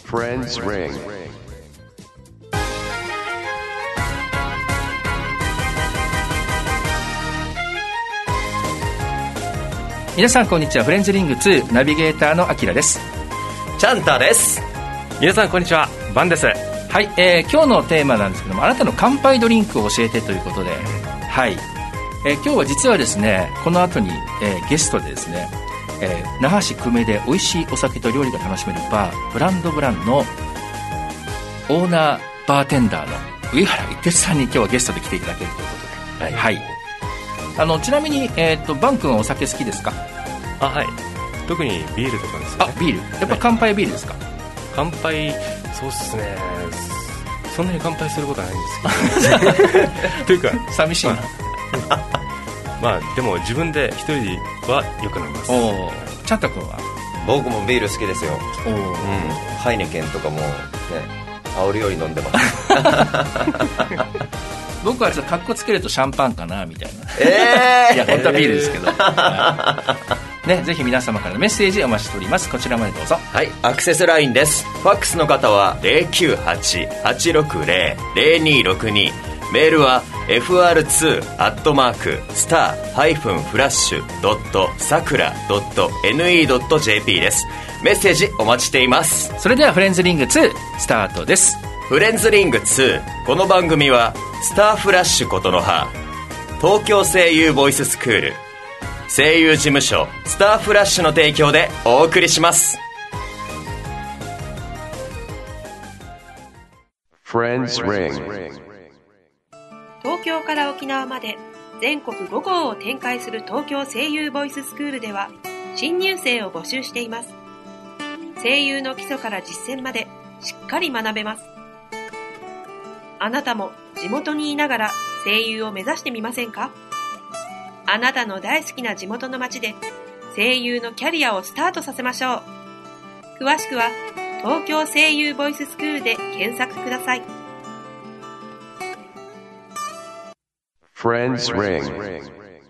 Friends Ring。 皆さんこんにちは。フレンズリング2ナビゲーターのアキラです。 チャンタです。 皆さんこんにちは。バンです。 はい、今日のテーマなんですけども、あなたの乾杯ドリンクを教えてということで、はい、今日は実はですね、この後に、ゲストでですね、那覇市久米で美味しいお酒と料理が楽しめるバーブランドブランのオーナーバーテンダーの上原一徹さんに今日はゲストで来ていただけるということで、はい、はい、ちなみに、バン君はお酒好きですか？ はい、特にビールとかですね。 ビール、やっぱ乾杯ビールですか？ 乾杯、そうっすね、そんなに乾杯することはないんですけどというか寂しいなまあでも自分で一人はよく飲みます。 チャンタ君は？ 僕もビール好きですよ。ハイネケンとかもね、煽るように飲んでます僕はちょっとカッコつけるとシャンパンかなみたいな、いや本当はビールですけど、ね、ぜひ皆様からのメッセージお待ちしております。こちらまでどうぞ。 はい、アクセスラインです。ファックスの方は 098-860-0262、メールは fr2-star-flash.sakura.ne.jp です。メッセージお待ちしています。 それではフレンズリング2スタートです。 フレンズリング2、この番組はスターフラッシュことの葉、東京声優ボイススクール、声優事務所スターフラッシュの提供でお送りします。 Friends Ring。 東京から沖縄まで全国5校を展開する東京声優ボイススクールでは新入生を募集しています。声優の基礎から実践までしっかり学べます。あなたも地元にいながら声優を目指してみませんか？あなたの大好きな地元の町で声優のキャリアをスタートさせましょう。詳しくは東京声優ボイススクールで検索ください。 Friends Ring。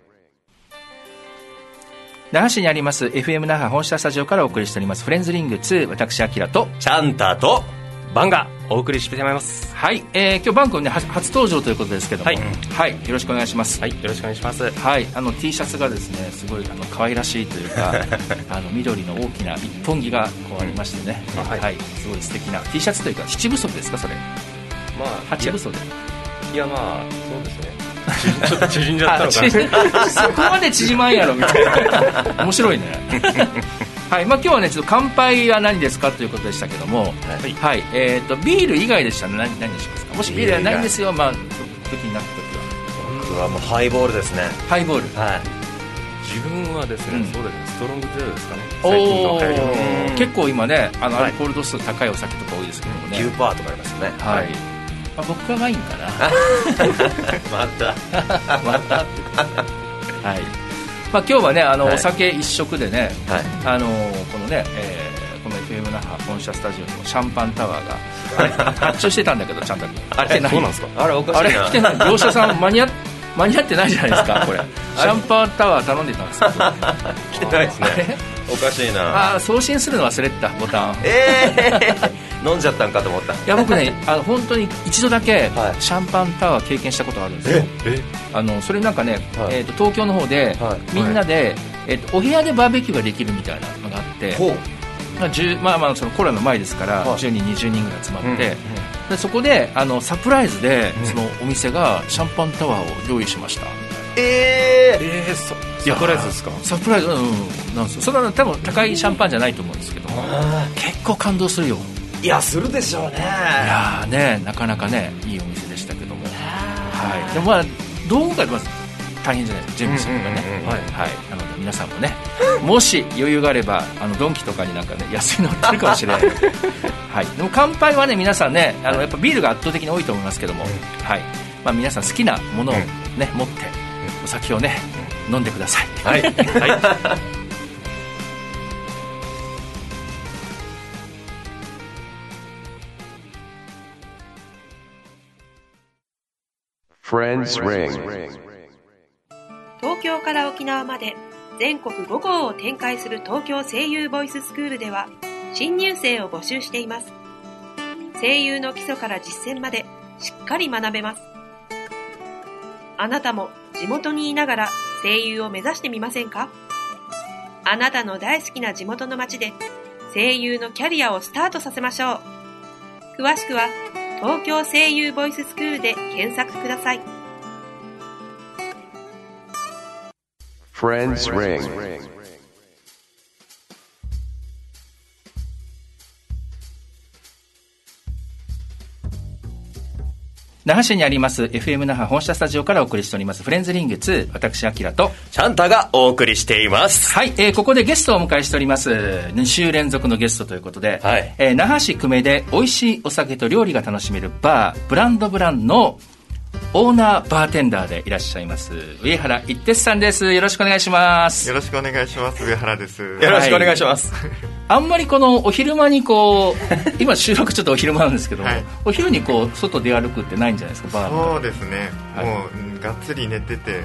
那覇市にあります FM 那覇本社スタジオからお送りしておりますフレンズリング2、私アキラとチャンタとバンがお送りしてまいります。 はい、今日バン君ね初登場ということですけども、はい、はい、よろしくお願いします。 はい、よろしくお願いします。 はい、T シャツがですねすごい可愛らしいというか緑の大きな一本木がこうありましてね、はい、はい、すごい素敵な T シャツというか七分袖ですかそれ？ まあ八分袖。 いやまあそうですね。ちょっと縮んじゃったのかなそこまで縮まんやろみたいな面白いねはい、まあ、今日はねちょっと乾杯は何ですかということでしたけども、はい、はい、ビール以外でしたら 何にしますか？もしビールはないんですよ、まあ、時になった時は。 僕はもうハイボールですね。 ハイボール、 はい、 自分はですね、そうですね、ストロングゼロですかね。最近の流行りの結構今ねアルコール度数高いお酒とか多いですけどもね、 9%とかありますよね。 はい、まあ、僕はワインかなまたはい、まあ、今日はねはい、お酒一色でね、はい、このね、この FM 那覇本社スタジオのシャンパンタワーが発注してたんだけどちゃんとあれそうなんですか？ あれおかしいな、 あれ来てない、業者さん間に合ってないじゃないですかこれシャンパンタワー頼んでたんですけど来てないですね。おかしいな。 送信するの忘れてたボタン飲んじゃったんかと思った。 いや僕ね本当に一度だけシャンパンタワー経験したことがあるんですよ。それなんかね、はい、東京の方で、はい、みんなで、お部屋でバーベキューができるみたいなのがあって、まあそのコロナの前ですから、はい、10人20人ぐらい集まって、でそこでサプライズで、そのお店がシャンパンタワーを用意しました。 サプライズですか？ サプライズ、なんですよ。それは多分高いシャンパンじゃないと思うんですけども、結構感動するよ。 いやするでしょうね。いやね、なかなかねいいお店でしたけども、はい、でもまあ道具がまず大変じゃないですか、準備するのがね、はい、なので皆さんもねもし余裕があればドンキとかになんかね安いの売ってるかもしれないはい、でも乾杯はね皆さんねやっぱビールが圧倒的に多いと思いますけども、はい、まあ、皆さん好きなものをね、持ってお酒をね飲んでください。はい、はい Friends Ring。 東京から沖縄まで全国5校を展開する東京声優ボイススクールでは新入生を募集しています。 声優の基礎から実践までしっかり学べます。あなたも地元にいながら声優を目指してみませんか？あなたの大好きな地元の町で声優のキャリアをスタートさせましょう。詳しくは東京声優ボイススクールで検索ください。 Friends Ring。 那覇市にあります FM 那覇本社スタジオからお送りしておりますフレンズリング2、私アキラとシャンタがお送りしています。 はい、ここでゲストをお迎えしております。2週連続のゲストということで、 はい、 那覇市久米で美味しいお酒と料理が楽しめるバーブランドブランのオーナーバーテンダーでいらっしゃいます上原一徹さんです。よろしくお願いします。 よろしくお願いします。上原です。 よろしくお願いします、 はい、あんまりこのお昼間にこう今収録ちょっとお昼間なんですけども、はい、お昼にこう外出歩くってないんじゃないですか？バーそうですね、はい、もうがっつり寝てて、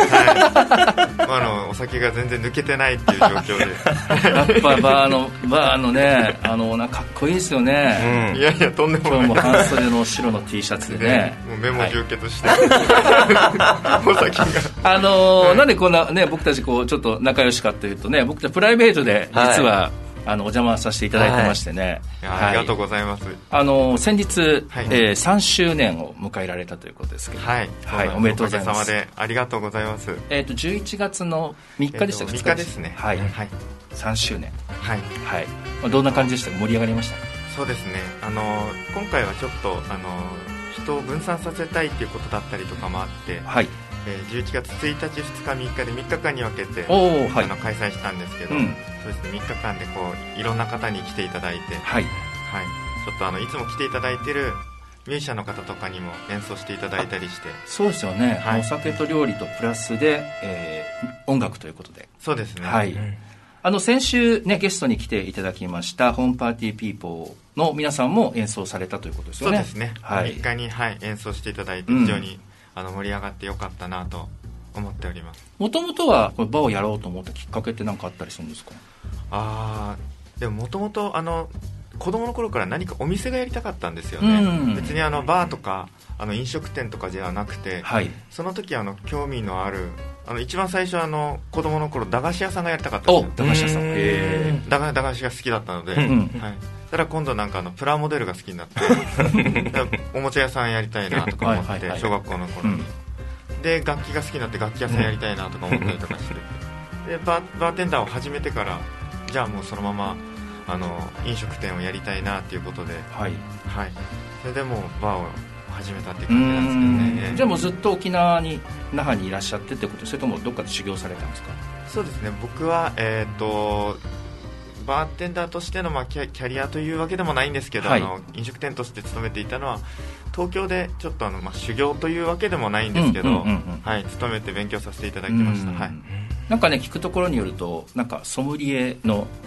はい、お酒が全然抜けてないっていう状況でやっぱバーのねなんかかっこいいですよね、 うん、いやいやとんでもない。 今日も半袖の白の T シャツでねもう目も充血して、はい、お酒がなんでこんなね僕たちこうちょっと仲良しかというとね、僕たちプライベートで実は、はい、お邪魔させていただいてましてね、 はい、ありがとうございます。 先日、はい3周年を迎えられたということですけど、 はい、 はい、おめでとうございます。 おかげさまでありがとうございます。 11月の3日でしたか、 3日ですね。 はい、 はい、 3周年、 はいはい、どんな感じでしたか？盛り上がりましたか？ そうですね、今回はちょっと人を分散させたいということだったりとかもあって、はい、11月1日、2日、3日で3日間に分けて、はい、開催したんですけど、うん、そうですね、3日間でこういろんな方に来ていただいて、はいはい、ちょっといつも来ていただいてるミュージシャンの方とかにも演奏していただいたりして。 そうですよね、はい、お酒と料理とプラスで、音楽ということで。 そうですね、 はい、先週、ね、ゲストに来ていただきましたホームパーティーピーポーの皆さんも演奏されたということですよね。 そうですね、はい、3日に、はい、演奏していただいて非常に、盛り上がってよかったなと思っております。 もともとはこのバーをやろうと思ったきっかけって何かあったりするんですか？ でももともと子供の頃から何かお店がやりたかったんですよね、別にバーとか飲食店とかじゃなくて、はい、その時興味のある一番最初子供の頃駄菓子屋さんがやりたかったんですよ。 駄菓子屋さん、 駄菓子が好きだったので、はい、ただ今度プラモデルが好きになっておもちゃ屋さんやりたいなとか思って小学校の頃に、で楽器が好きになって楽器屋さんやりたいなとか思ったりとかしてでバーテンダーを始めてからじゃあもうそのまま飲食店をやりたいなっていうことで、はいはい、それでもうバーを始めたっていう感じなんですけどね。 じゃあもうずっと沖縄に那覇にいらっしゃってってこと？それともどっかで修行されたんですか？ そうですね、僕はバーテンダーとしての、キャリアというわけでもないんですけど、はい、飲食店として勤めていたのは東京でちょっと修行というわけでもないんですけど、はい、勤めて勉強させていただきました。はい、 なんかね聞くところによるとなんかソムリエ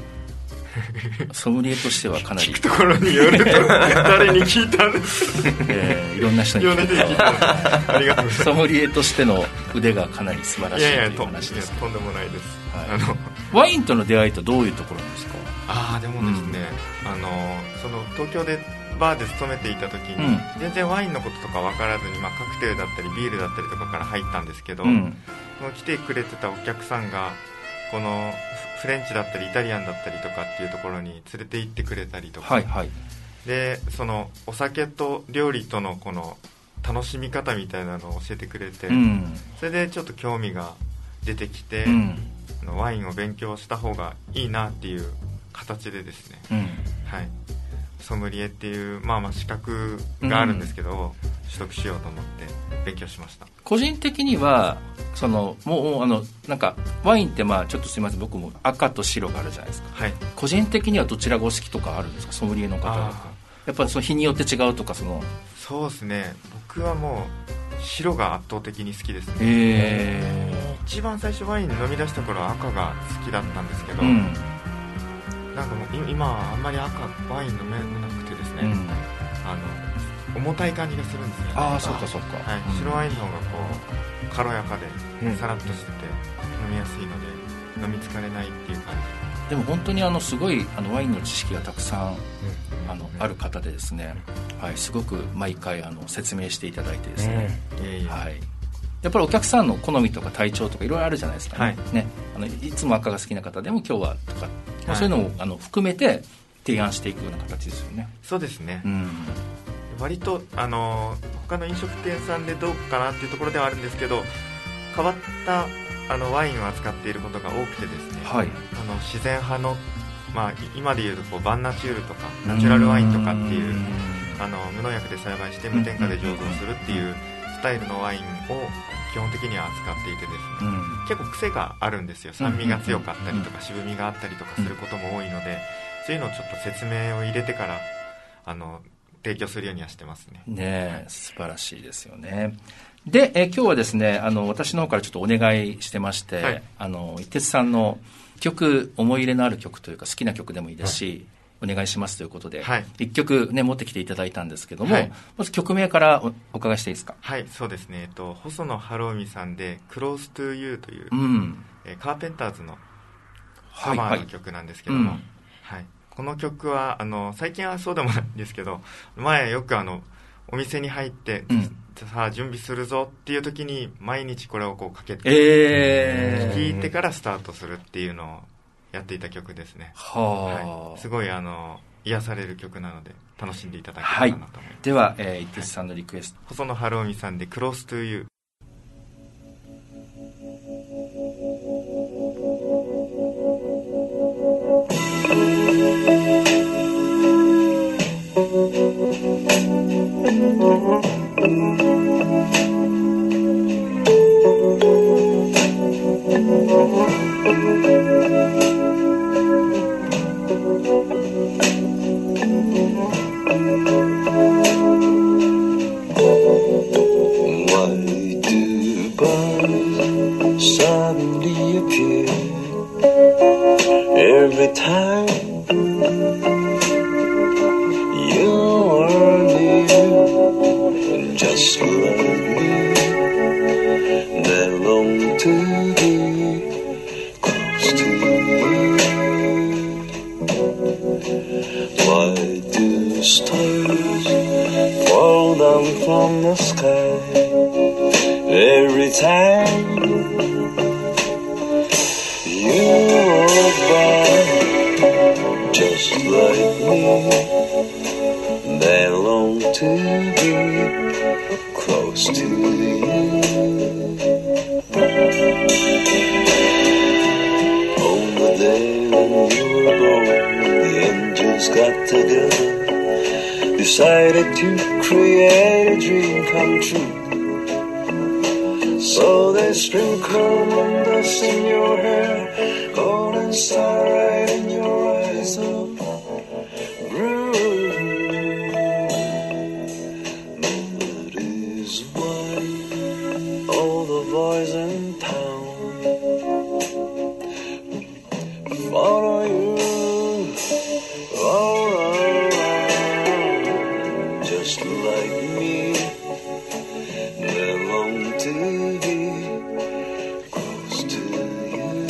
としてはかなり聞くところによると誰に聞いたんです、 いろんな人に聞いたありがとうございます。 ソムリエとしての腕がかなり素晴らしいという話です。 とんでもないです、 はい、ワインとの出会いとどういうところなんですか？ でもですね、その東京でバーで勤めていた時に、全然ワインのこととか分からずに、カクテルだったりビールだったりとかから入ったんですけど、その来てくれてたお客さんがこのフレンチだったりイタリアンだったりとかっていうところに連れて行ってくれたりとか、はいはい、でそのお酒と料理とのこの楽しみ方みたいなのを教えてくれて、それでちょっと興味が出てきて、ワインを勉強した方がいいなっていう形でですね、はい、ソムリエっていう、資格があるんですけど、取得しようと思って勉強しました。 個人的にはもうなんかワインってちょっとすいません僕も赤と白があるじゃないですか、はい、個人的にはどちらがお好きとかあるんですか？ソムリエの方だとやっぱりその日によって違うとかそうですね、僕はもう白が圧倒的に好きですね。一番最初ワイン飲み出した頃は赤が好きだったんですけど、なんかもう今はあんまりワイン飲めなくてですね、重たい感じがするんですね。 そうかそうか、 はい、白ワインの方が軽やかでさらっとしてて飲みやすいので飲み疲れないっていう感じ。 でも本当にすごいワインの知識がたくさんある方でですね、はい、すごく毎回説明していただいてですね、はい、やっぱりお客さんの好みとか体調とかいろいろあるじゃないですかね、はい、いつも赤が好きな方でも今日はとか、はい、そういうのを含めて提案していくような形ですよね。 そうですね、割と他の飲食店さんでどうかなっていうところではあるんですけど、変わったワインを扱っていることが多くてですね、はい、自然派の、今でいうとバンナチュールとかナチュラルワインとかっていう無農薬で栽培して無添加で醸造するっていうスタイルのワインを基本的には扱っていてですね、結構癖があるんですよ。酸味が強かったりとか渋みがあったりとかすることも多いので、そういうのをちょっと説明を入れてから提供するようにはしてますね。 ね、素晴らしいですよね。で、今日はですね私の方からちょっとお願いしてまして、はい、一徹さんの曲、思い入れのある曲というか好きな曲でもいいですし、はい、お願いしますということで、はい、1曲、ね、持ってきていただいたんですけども、はい、まず曲名からお伺いしていいですか。 はい、そうですね、細野晴臣さんで Close to You という、カーペンターズのカバーの曲なんですけども、はい、この曲は最近はそうでもないんですけど、前よくお店に入って、さあ準備するぞっていう時に毎日これをかけて、聴いてからスタートするっていうのをやっていた曲ですね。はい、すごい癒される曲なので楽しんでいただけたらなと思います。はい、 では、一徹さんのリクエスト、 細野晴臣さんで Close to You。 Every time you're near, just like me, they long to be close to you. Why do stars fall down from the sky every time you walk by, just like me, they long to be close to you. On the day when you were born, the angels got together, decided to create a dream come true. So they sprinkle moon dust in your hair, golden starlight in your eyes of blue. That is why all the boys in town follow you all around, just like me. They long to be close to you.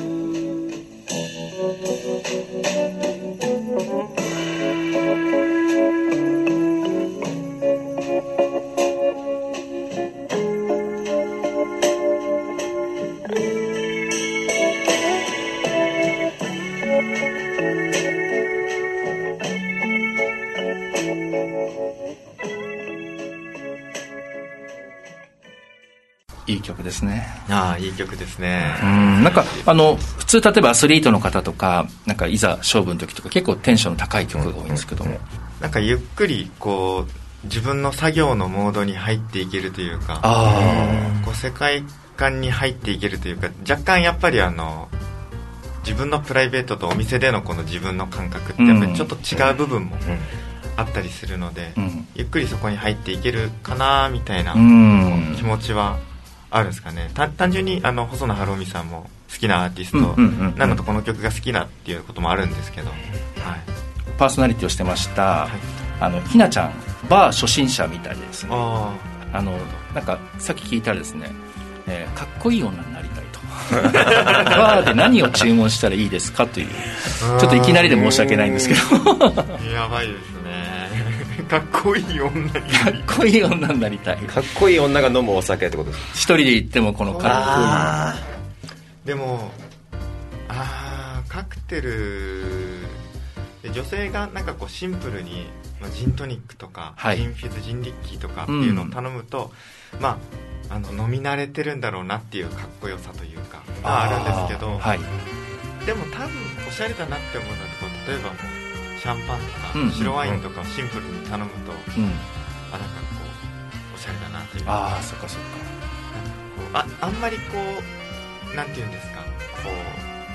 いい曲ですね。 ああ、いい曲ですね。 なんか普通例えばアスリートの方とか、なんかいざ勝負の時とか結構テンションの高い曲が多いんですけども、 なんかゆっくりこう自分の作業のモードに入っていけるというか、こう世界観に入っていけるというか、若干やっぱり自分のプライベートとお店でのこの自分の感覚ってやっぱりちょっと違う部分もあったりするので、ゆっくりそこに入っていけるかなみたいな気持ちはあるんですかね。単純に細野晴臣さんも好きなアーティストなのとこの曲が好きなっていうこともあるんですけど、はい、 パーソナリティをしてました、ひなちゃんバー初心者みたいですね。なんかさっき聞いたらですね、 かっこいい女になりたいとバーで何を注文したらいいですかというちょっといきなりで申し訳ないんですけどやばいですねかっこいい女になりたい。 かっこいい女になりたい。 かっこいい女が飲むお酒ってことですか？ 一人で行ってもこのかっこいい。でもカクテルで女性がなんかこうシンプルにジントニックとか、 はい、 ジンフィズジンリッキーとかっていうのを頼むと、まあ飲み慣れてるんだろうなっていうかっこよさというかがあるんですけど、 はい、 でも多分おしゃれだなって思うのは例えばもうシャンパンとか、白ワインとかをシンプルに頼むと、なんかこうおしゃれだなっていう。 そっかそっか。あんまりこうなんていうんですか、こう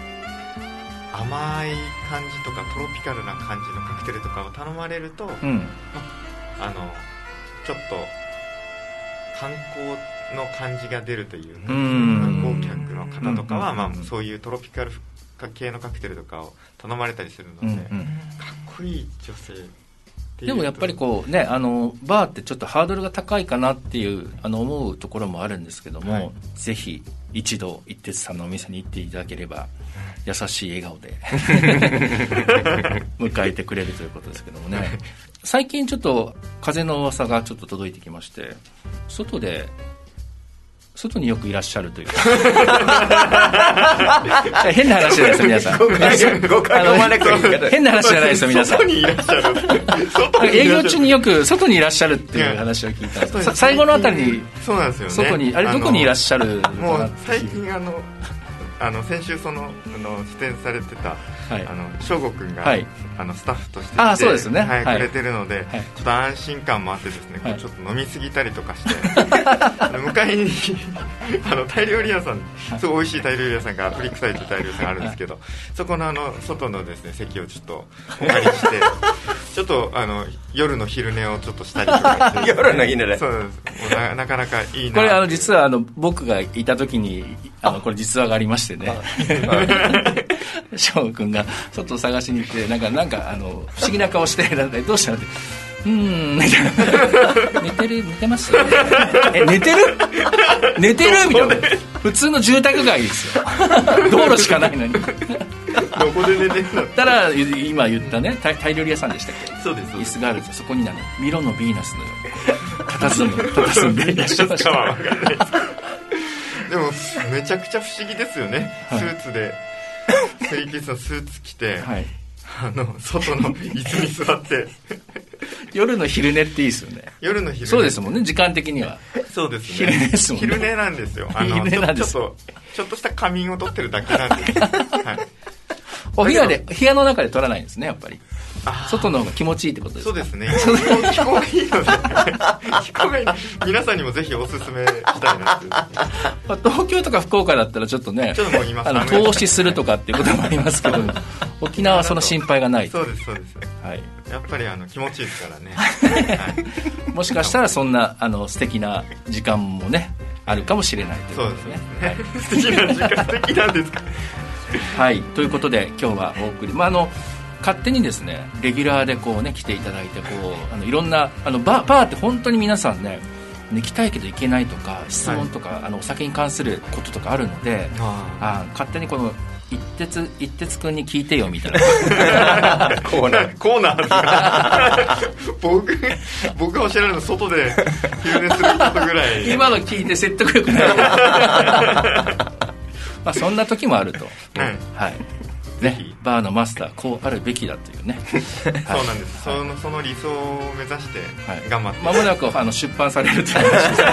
甘い感じとかトロピカルな感じのカクテルとかを頼まれると、ちょっと観光の感じが出るというか、観光客の方とかは、そういうトロピカル系のカクテルとかを頼まれたりするので、かっこいい女性でもやっぱりこうね、バーってちょっとハードルが高いかなっていう思うところもあるんですけども、はい、ぜひ一度一徹さんのお店に行っていただければ優しい笑顔で迎えてくれるということですけどもね。最近ちょっと風の噂がちょっと届いてきまして、外によくいらっしゃるという変な話じゃないですよ皆さん。 誤解を招く言い方。 変な話じゃないですよ皆さん。 外にいらっしゃる営業中によく外にいらっしゃるっていう話を聞いたんです。最後のあたりにそうなんですよね。 外にどこにいらっしゃるのかな。 もう最近先週出演されてた翔吾くんが、はい、スタッフとしてそうですね、 はい、くれてるので、はい、ちょっと安心感もあってですね、はい、ちょっと飲みすぎたりとかして向かいにタイ料理屋さん、すごい美味しいタイ料理屋さんがアプリクサイというタイ料理屋さんがあるんですけど、そこの外のですね席をちょっとお借りしてちょっと夜の昼寝をちょっとしたりとかして夜の昼寝、 そうです。なかなかいいな。 これ実は僕がいた時にこれ実話がありましてね翔くんが外を探しに行ってなんか不思議な顔してどうしたのってみたいな寝てます寝てるみたいな。普通の住宅街ですよ道路しかないのにどこで寝てるんだったら今言ったねタイ料理屋さんでしたっけ。 そうです。 椅子があるんですよ。そこにミロのヴィーナスのように佇んでいらっしゃいました。 でもめちゃくちゃ不思議ですよね、はい、スーツで3ピースのスーツ着て、はい、外の椅子に座って夜の昼寝っていいですよね。 夜の昼寝そうですもんね、時間的には。 そうですね、 昼寝ですもんね。 昼寝なんですよ。 昼寝なんです。 ちょっとした仮眠を取ってるだけなんです、はい、 お部屋の中で撮らないんですねやっぱり。外の方が気持ちいいってことですか。 そうですね。気候がいいので気候がいい。皆さんにもぜひおすすめしたいなって東京とか福岡だったらちょっとね、投資するとかっていうこともありますけど沖縄はその心配がない。 そうですそうです、 はい、 やっぱり気持ちいいですからね、はい、 もしかしたらそんな素敵な時間もねあるかもしれないということですね。 素敵な時間、素敵なんですかはい、ということで今日はお送り、勝手にですねレギュラーでこうね来ていただいていろんなバーって本当に皆さんね行きたいけど行けないとか質問とか、はい、お酒に関することとかあるので、勝手にこの一徹くんに聞いてよみたいなコーナーですか僕はおっしゃるの外で昼寝することぐらい今の聞いて説得力ないそんな時もあると、はい、はいね、バーのマスターこうあるべきだというねそうなんです、はい、その理想を目指して頑張って、 まもなく出版されるという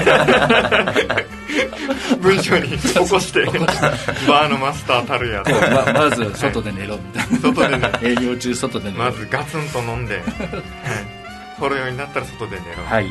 文章に起こしてバーのマスターたるやまず外で寝ろみたいな、 外で寝営業中外で寝ろ、 まずガツンと飲んで、ほろ酔いになったら外で寝ろ、 はい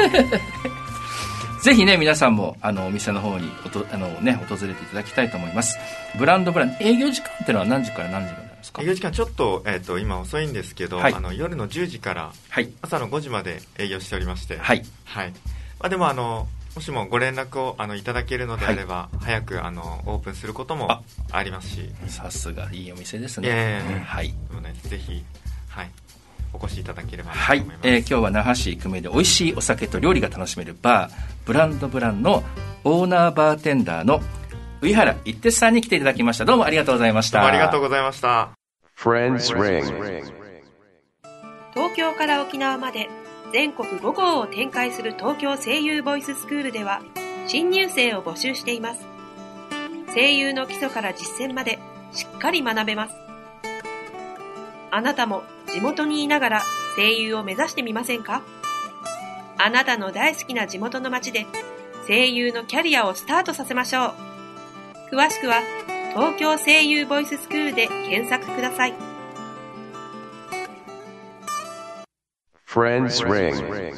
ぜひね皆さんもお店の方に訪れていただきたいと思います。ブランド営業時間っていうのは何時から何時までなんですか。 営業時間ちょっと、今遅いんですけど、はい、夜の10時から朝の5時まで営業しておりまして、はいはい、でももしもご連絡をいただけるのであれば、はい、早くオープンすることもありますし。 さすがいいお店ですね。 はい、ぜひ、はい、お越しいただければと思います。 今日は那覇市久米で美味しいお酒と料理が楽しめるバーブランドのオーナーバーテンダーの上原一徹さんに来ていただきました。どうもありがとうございました。 どうもありがとうございました。 Friends Ring。 東京から沖縄まで全国5校を展開する東京声優ボイススクールでは新入生を募集しています。声優の基礎から実践までしっかり学べます。あなたも地元にいながら声優を目指してみませんか？あなたの大好きな地元の街で声優のキャリアをスタートさせましょう。詳しくは東京声優ボイススクールで検索ください。 Friends Ring。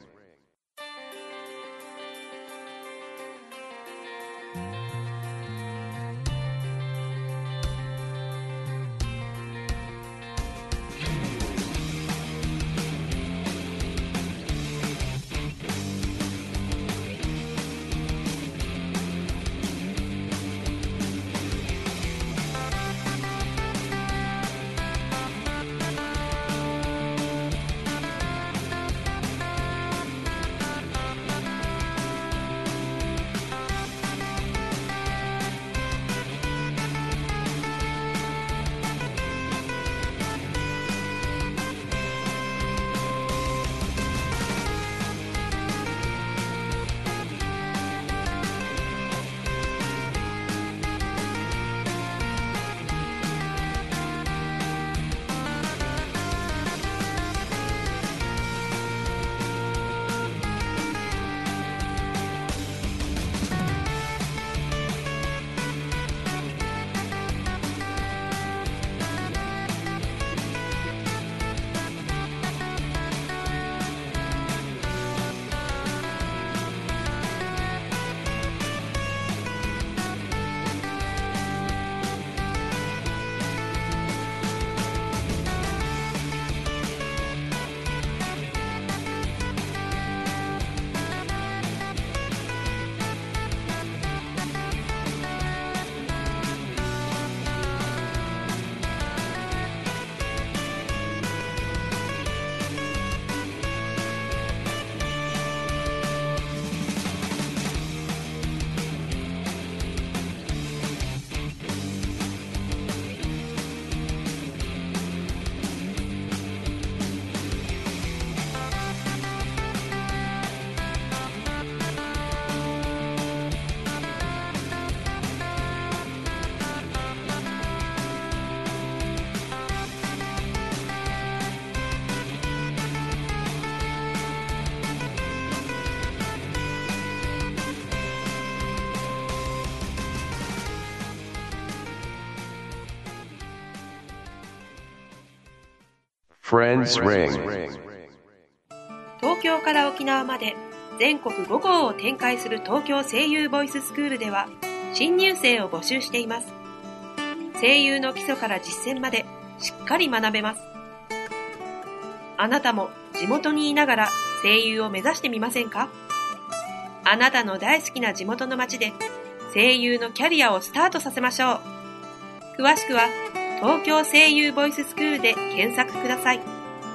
Friends Ring。 東京から沖縄まで全国5校を展開する東京声優ボイススクールでは新入生を募集しています。声優の基礎から実践までしっかり学べます。あなたも地元にいながら声優を目指してみませんか？あなたの大好きな地元の街で声優のキャリアをスタートさせましょう。詳しくは東京声優ボイススクールで検索ください。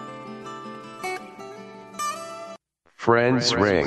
Friends Ring。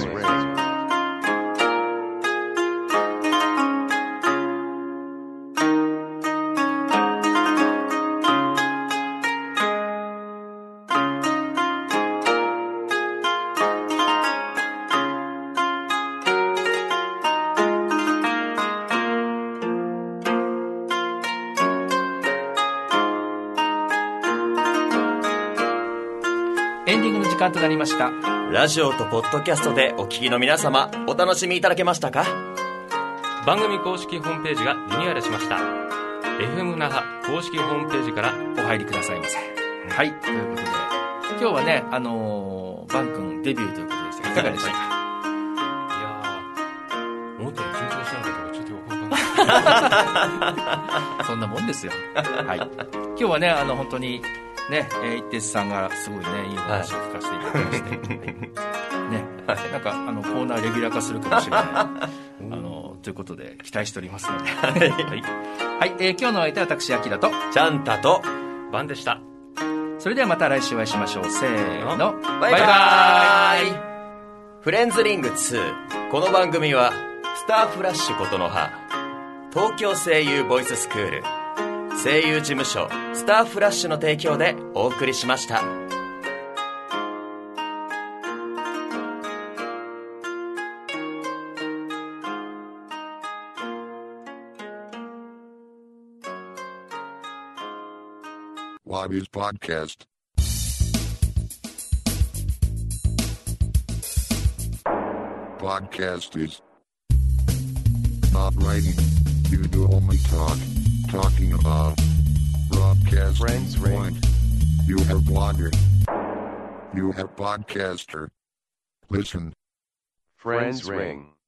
エンディングの時間となりました。 ラジオとポッドキャストでお聞きの皆様、お楽しみいただけましたか？ 番組公式ホームページがリニューアルしました。 FM 那覇公式ホームページからお入りくださいませ。はい、ということで今日はね、バン君デビューということでした。いかがでしたか？ いやー、思ったより緊張したのかとかちょっとよくわかんないそんなもんですよ。はい、今日はね、本当にね、一徹さんがすごいね、いい話を聞かせていただきまして、ね、なんかコーナーレギュラー化するかもしれないということで期待しておりますので、はい、はい、今日の相手は私、アキラとちゃんたとバンでした。 それではまた来週お会いしましょう。せーの、 バイバイ。フレンズリング2。この番組はススターフラッシュことの葉、東京声優ボイススクール、声優事務所スターフラッシュの提供でお送りしました。 What is podcast? Podcast is not writing. You do only talk. Talking about broadcast. Friends ring. You have blogger. You have podcaster. Listen. Friends ring.